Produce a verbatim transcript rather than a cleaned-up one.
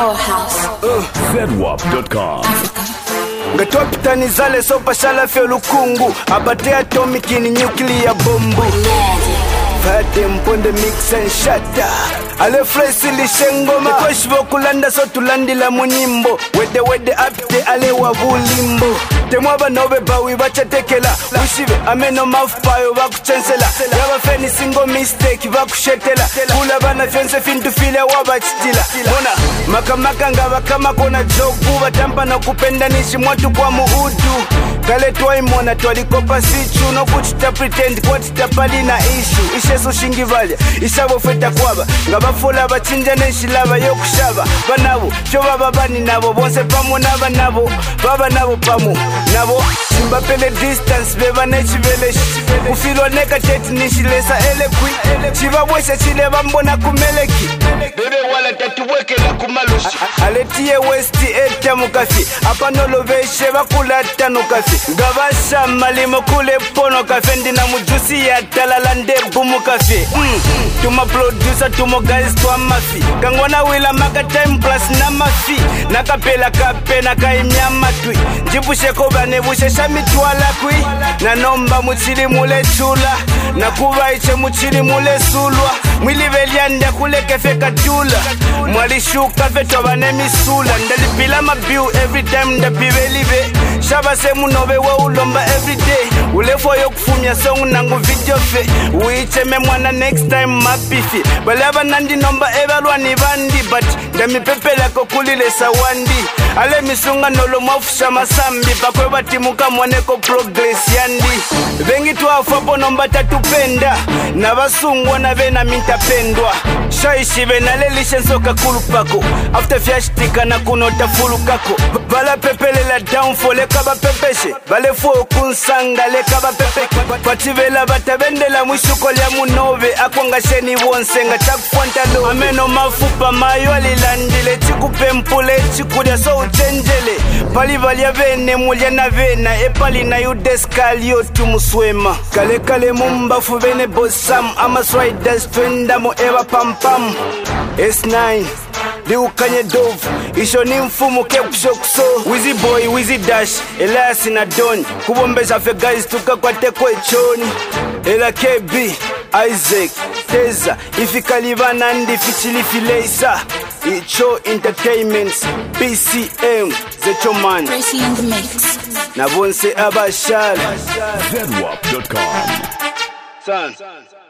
Powerhouse. uh. zedwap dot com. Ngatopita nizale sopa shala fe lukungu abate atomic ni nuclear bombu Fade mponde mix and shatter Ale fresh li shengoma Kweshibo kulanda so tulandi la munimbo Wede wede apte ale wabulimbo Temwaba nobe bawi bacha tekela Ushive ameno mafupayo baku chancela Yaba feni single mistake baku shetela Kula bana fionse fintu file waba chitila Mona maka maka ngaba kama kona jogu Batampa na kupenda nishi mwatu kwa muudu Kale tuwa imona tuwalikopa sichu No kuchita pretend kwa tita pali na issue Isheso shingi valia, ishabo feta kwaba Ngaba fola bachinja neshilaba yokushaba Banabo, choba babani nabo Bonse pamu naba nabo, baba nabo pamu Nabo, simba pele distance Beba nechi vele Ufilo neka teti nishilesa ele kui Chiba wesha chile bambona kumeleki Bebe wala tatuweke la kumalushi Aletie westi eta mukafi Apa noloveshe bakula tanu kafi Gabasha malimo kule pono kafe Ndina mujusi ya talalande bumu kafe mm. Tuma producer tumo guys tuwa mafi Kangwana wila maka time plus na mafi Nakapela kape nakaimya matwi Njibushe koba nebushe shami tuwala kui Na nomba muchili mule chula Na kuwa iche muchili mule sulwa Mwili velianda kule kefe katula Mwali shuka veto banemi sula Ndalipila mabiu every time ndapivelive Shaba se munobe wa ulomba everyday Ulefo yo kufumia song nangu video fe Uiche me mwana next time mapifi Balaba nandi nomba evalwa ni bandi But ndami pepela kokulile sawandi Ale misunga nolo mwafusha masambi Pakwe batimuka mwaneko progress yandi Vengi tuwafapo nomba tatupenda Na basungwa na vena mintapendwa Shaishive na lelishe nsoka kulupako After fyashtika na kunota fulu kako Bala pepele la downfall Kaba pepeshe Bale fuo kunsanga le kaba pepe Pativela batabendela mwishuko lya munove Akwanga sheni wonsenga chakufuanta lo Ameno mafupa mayo alilandile Chikupe mpule chikudia so uchenjele Pali valia vene mulya na vena Epali na yudeskali yotu muswema Kale kale mumbafu vene bosam Ama swiders twenda mo ewa pam pam S nine Liukanye dove Isho ni mfumu kekushokuso Wizzy boy, Wizzy dash Elias na Don Kubombesha fe guys tuka kwa teko echoni Ela K B Isaac Teza Ifikaliva nandi fichili fileisa Icho Entertainments B C M Zecho man Tracy in the mix. Na bonse abashal zedwap dot com. Son